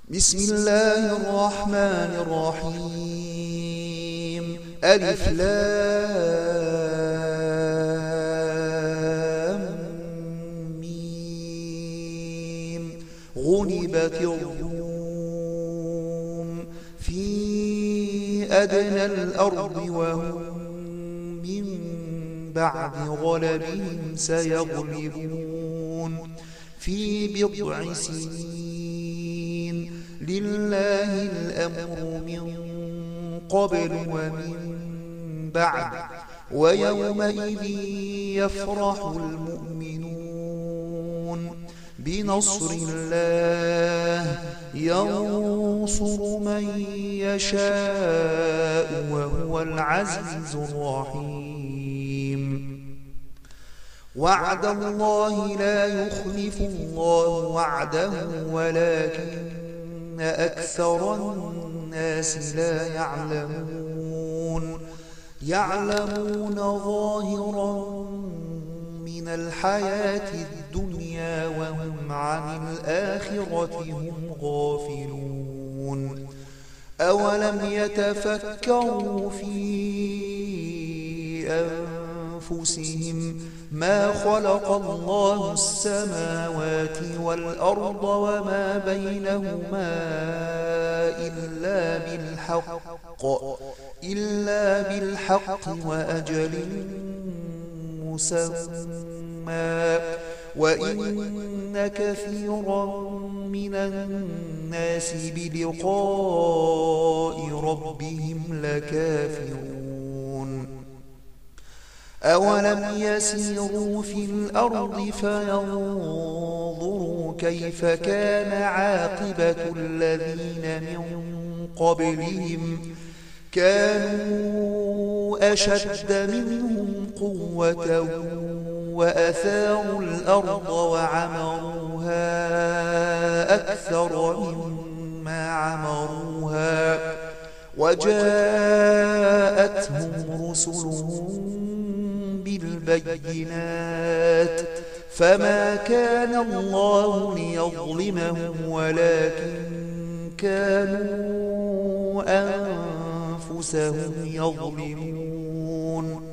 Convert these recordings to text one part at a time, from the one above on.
بسم الله الرحمن الرحيم. ألف لام ميم. غلبت الروم في أدنى الأرض وهم من بعد غلبهم سيغلبون في بضع سنين. لله الأمر من قبل ومن بعد ويومئذ يفرح المؤمنون بنصر الله ينصر من يشاء وهو العزيز الرحيم. وعد الله لا يخلف الله وعده ولكن أكثر الناس لا يعلمون ظاهرا من الحياة الدنيا وهم عن الآخرة هم غافلون. أولم يتفكروا في أنفسهم ما خلق الله السماوات والأرض وما بينهما إلا بالحق وأجل مسمى وإن كثيرا من الناس بلقاء ربهم لكافرون. أولم يسيروا في الأرض فينظروا كيف كان عاقبة الذين من قبلهم كانوا أشد منهم قوة وأثاروا الأرض وعمروها أكثر مما عمروها وجاءتهم رسلهم بالبينات فما كان الله ليظلمهم ولكن كانوا أنفسهم يظلمون.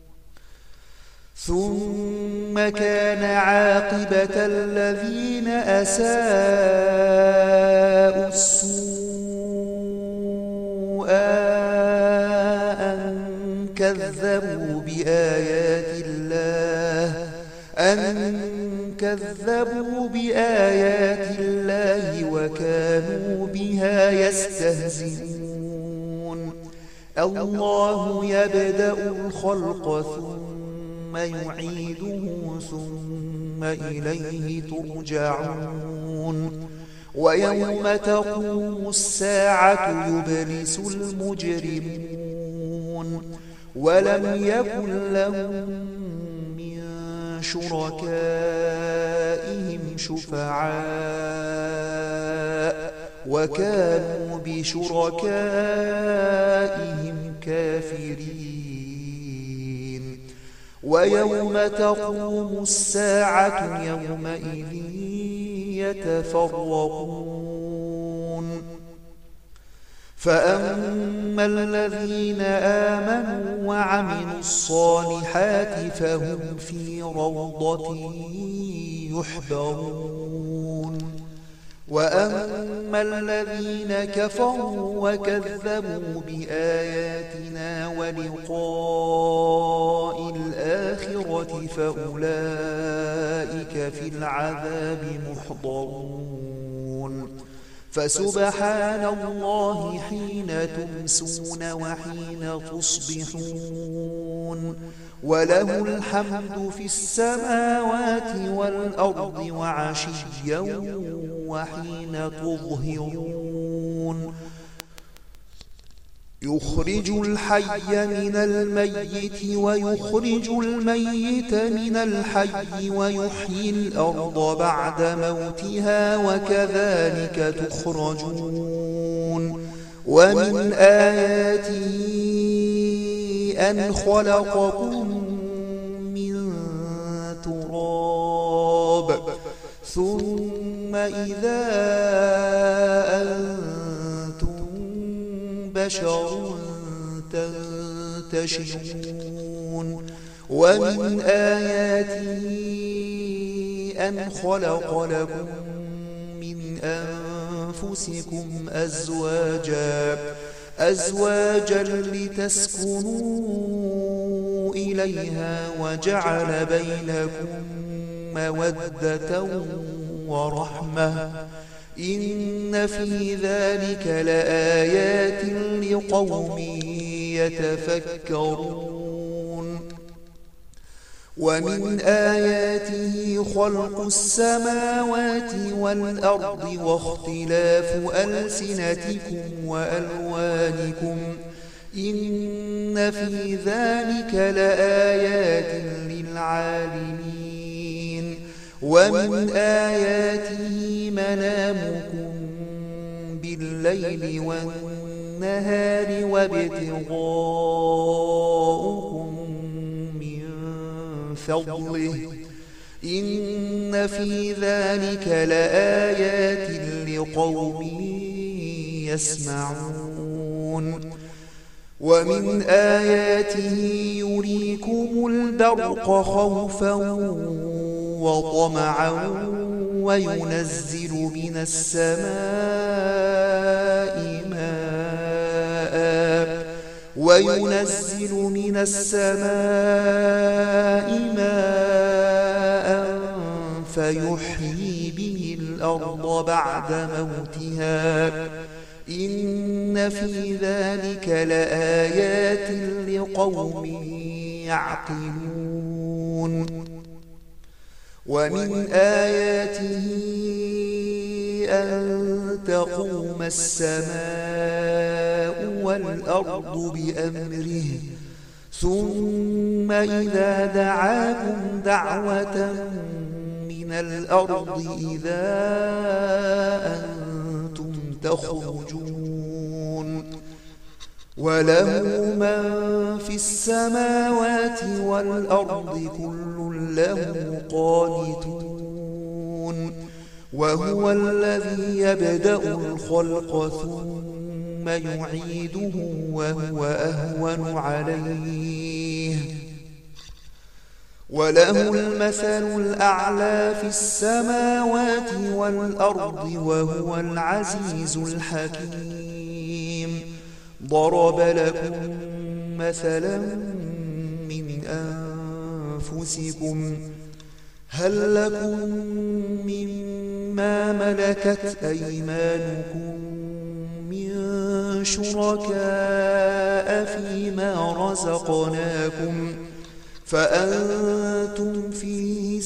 ثم كان عاقبة الذين أساءوا السوء أن كذبوا بآيات الله وكانوا بها يستهزئون. الله يبدأ الخلق ثم يعيده ثم إليه ترجعون. ويوم تقوم الساعة يبلس المجرمون ولم يكن لهم من شركائهم شفعاء وكانوا بشركائهم كافرين. ويوم تقوم الساعة يومئذ يتفرقون. فأما الذين آمنوا وعملوا الصالحات فهم في روضة يحبرون. وأما الذين كفروا وكذبوا بآياتنا ولقاء الآخرة فأولئك في العذاب محضرون. فسبحان الله حين تمسون وحين تصبحون وله الحمد في السماوات والأرض وعشيا وحين تظهرون. يخرج الحي من الميت ويخرج الميت من الحي ويحيي الأرض بعد موتها وكذلك تخرجون. ومن آياته أن خلقكم من تراب ثم ثم إذا أنتم بشر تنتشرون ومن آياته أن خلق لكم من أنفسكم أزواجا لتسكنوا إليها وجعل بينكم مودة ورحمة إن في ذلك لآيات لقوم يتفكرون ومن آياته خلق السماوات والأرض واختلاف ألسنتكم وألوانكم إن في ذلك لآيات للعالمين ومن آياته منامكم بالليل والنهار وابتغاؤكم من فضله إن في ذلك لآيات لقوم يسمعون ومن آياته يريكم البرق خوفا وطمعا وينزل من السماء ماء فيحيي به الأرض بعد موتها إن في ذلك لآيات لقوم يعقلون ومن آياته أن تقوم السماء والأرض بأمره ثم إذا دعاكم دعوة من الأرض إذا أنتم تخرجون وله من في السماوات والأرض كل له قانتون وهو الذي يبدأ الخلق ثم يعيده وهو أهون عليه وله المثل الأعلى في السماوات والأرض وهو العزيز الحكيم ضرب لكم مثلا من أنفسكم هل لكم مما ملكت أيمانكم من شركاء فيما رزقناكم فأنتم فيه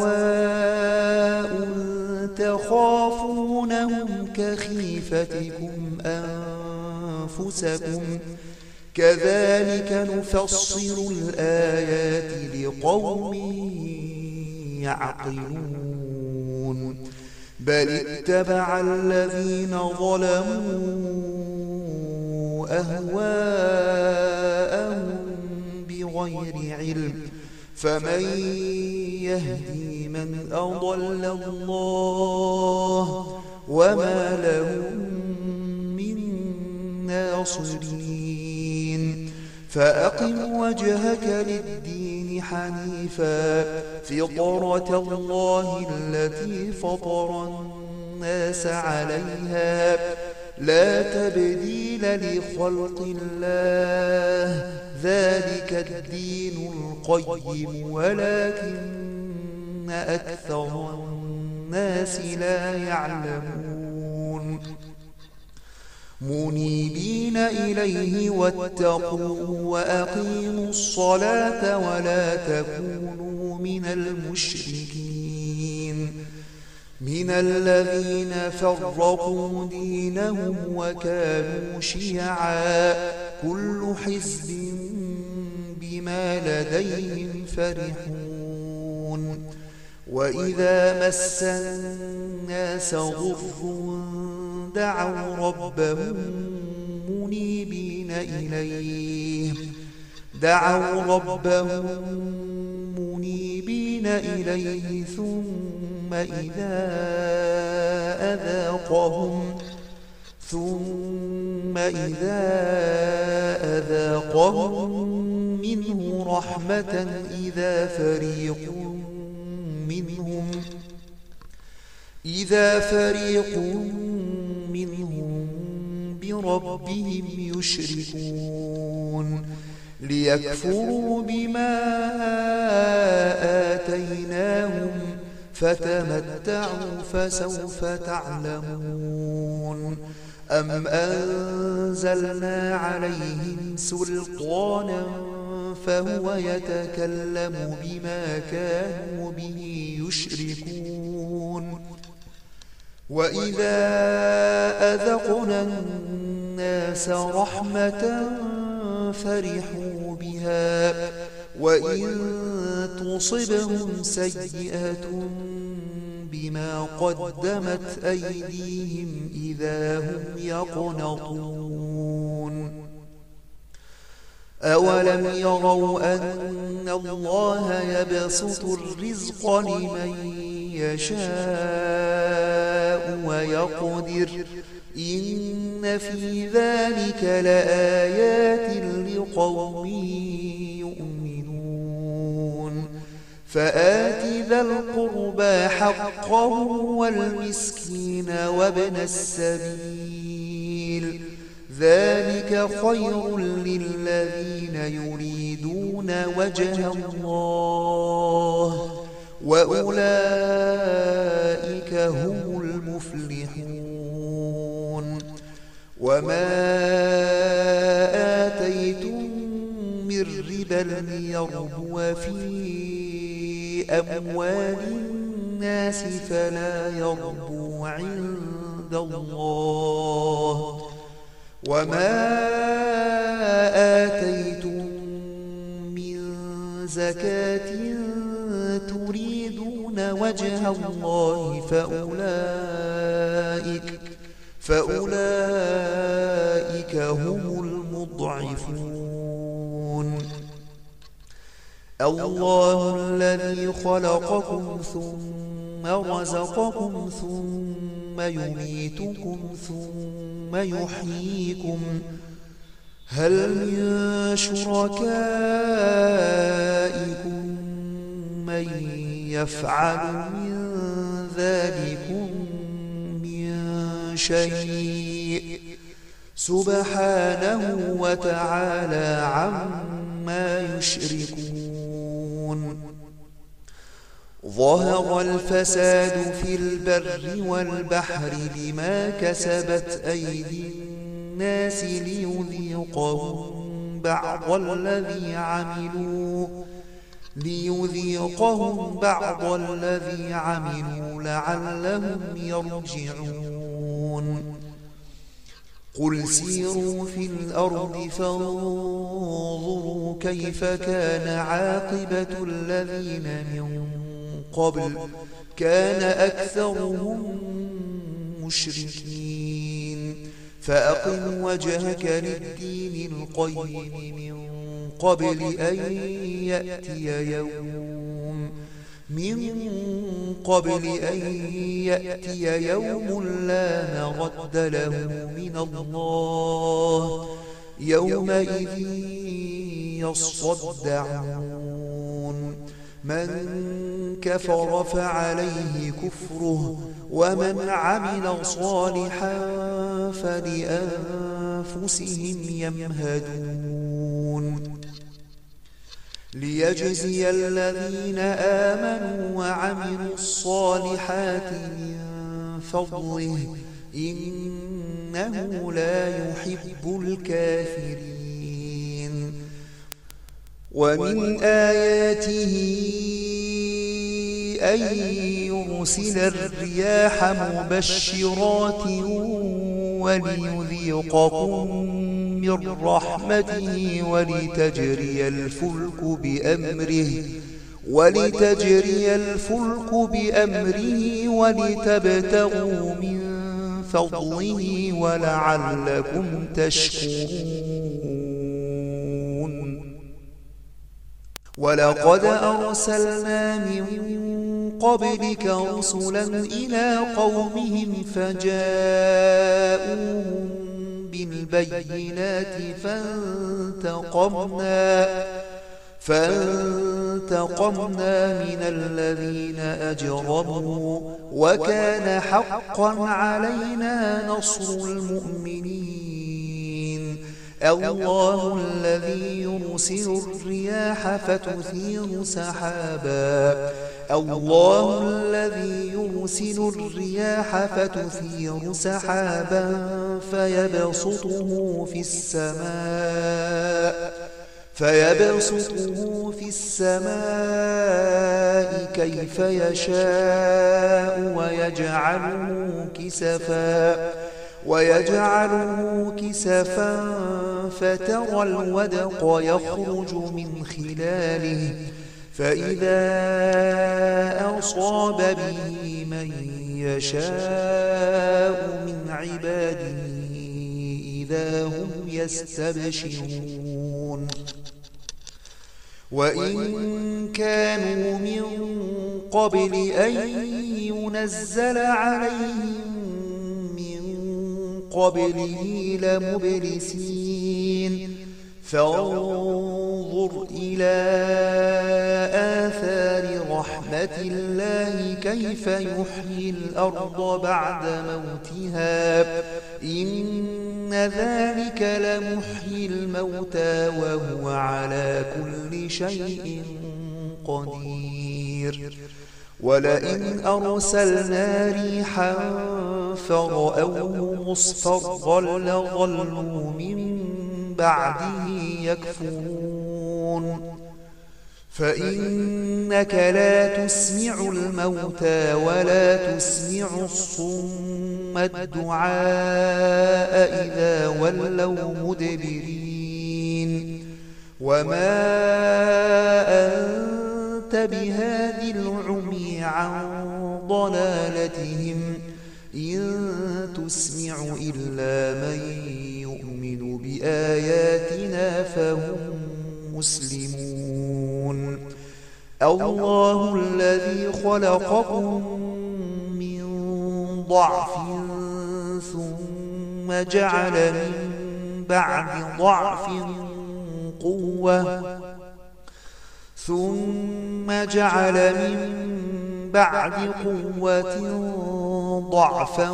سواء تخافونهم كخيفتكم أنفسكم كذلك نفصل الآيات لقوم يعقلون بل اتبع الذين ظلموا أهواءهم بغير علم فمن يهدي من أضل الله وما لهم من ناصرين فأقم وجهك للدين حنيفا فطرة الله التي فطر الناس عليها لا تبديل لخلق الله ذلك الدين القيم ولكن أكثر الناس لا يعلمون منيبين إليه واتقوا وأقيموا الصلاة ولا تكونوا من المشركين من الذين فرقوا دينهم وكانوا شيعا كل حزب بما لديهم فرحون وإذا مس الناس ضر دعوا ربهم منيبين إليه ثم ثم إذا أذاقهم منه رحمة إذا فريق منهم بربهم يشركون ليكفروا بما آتيناهم فتمتعوا فسوف تعلمون أم أنزلنا عليهم سلطانا فهو يتكلم بما كانوا به يشركون وإذا أذقنا الناس رحمة فرحوا بها وإن تصبهم سيئة بما قدمت أيديهم إذا هم يقنطون أولم يروا أن الله يبسط الرزق لمن يشاء ويقدر إن في ذلك لآيات لقوم يؤمنون فآت ذا القربى حقه والمسكين وابن السبيل ذلك خير للذين يريدون وجه الله وأولئك هم المفلحون وما آتيتم من ربا ليربو في أموال الناس فلا يربو عند الله وما آتيتم من زكاة تريدون وجه الله فأولئك هم المضعفون الله الذي خلقكم ثم رزقكم ثم يميتكم ثم يحييكم هل من شركائكم من يفعل من ذلكم من شيء سبحانه وتعالى عما يشركون ظهر الفساد في البر والبحر بما كسبت أيدي الناس ليذيقهم بعض الذي عملوا لعلهم يرجعون قل سيروا في الأرض فانظروا كيف كان عاقبة الذين من قبل كان أكثرهم مشركين فأقم وجهك للدين القيم من قبل أن يأتي يوم لا مرد له من الله يومئذ يصدعون من كفر فعليه كفره ومن عمل صالحا فلأنفسهم يمهدون ليجزي الذين آمنوا وعملوا الصالحات من فضله إنه لا يحب الكافرين ومن آياته أن يرسل الرياح مبشرات وليذيقكم من رحمته ولتجري الفلك بأمره ولتبتغوا من فضله ولعلكم تشكرون ولقد أرسلنا من قبلك رسلا إلى قومهم فجاءوهم بالبينات فانتقمنا من الذين أجرموا وكان حقا علينا نصر المؤمنين. الله الذي يرسل الرياح فتثير سحابا فيبسطه في السماء كيف يشاء ويجعله كسفا فترى الودق يخرج من خلاله فإذا أصاب به من يشاء من عباده إذا هم يستبشرون. وإن كانوا من قبل أن ينزل عليهم من قبله لمبلسين. فانظر إلى آثار رحمة الله كيف يحيي الأرض بعد موتها إن ذلك لمحيي الموتى وهو على كل شيء قدير. ولئن أرسلنا ريحا فرأوه مصفرا لظلوا من بعده يكفرون. فإنك لا تسمع الموتى ولا تسمع الصم الدعاء إذا ولوا مدبرين. وما أنت بهاد العمي عن ضلالتهم إن تسمع إلا من يؤمن بآياتنا فهم مسلمون. الله الذي خلقكم من ضعف ثم جعل من بعد ضعف قوة ضعفا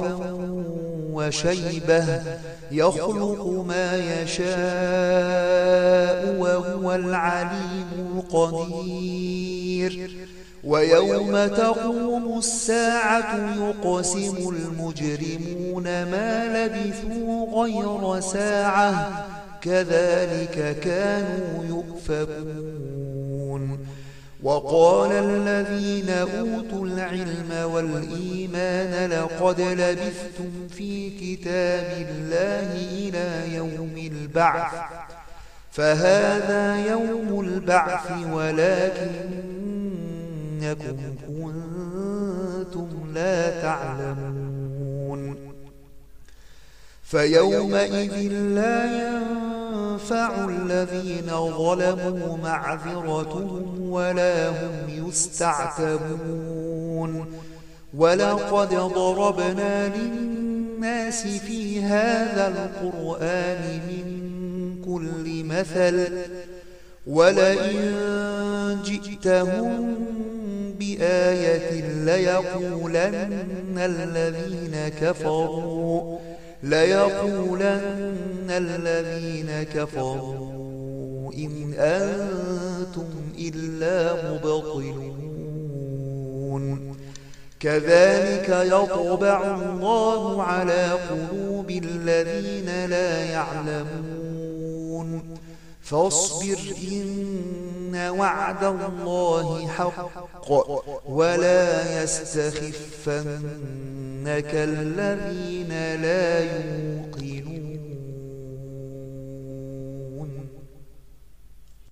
وشيبة يخلق ما يشاء وهو العليم القدير. ويوم تقوم الساعة يقسم المجرمون ما لبثوا غير ساعة كذلك كانوا يؤفكون. وقال الذين أوتوا العلم والإيمان لقد لبثتم في كتاب الله إلى يوم البعث فهذا يوم البعث ولكنكم كنتم لا تعلمون. فيومئذ لا ينفع الذين ظلموا معذرتهم ولا هم يستعتبون. ولقد ضربنا للناس في هذا القرآن من كل مثل ولئن جئتهم بآية ليقولن الذين كفروا إن أنتم إلا مبطلون. كذلك يطبع الله على قلوب الذين لا يعلمون. فاصبر إن وعد الله حق ولا يستخفنك الذين لا يوقنون.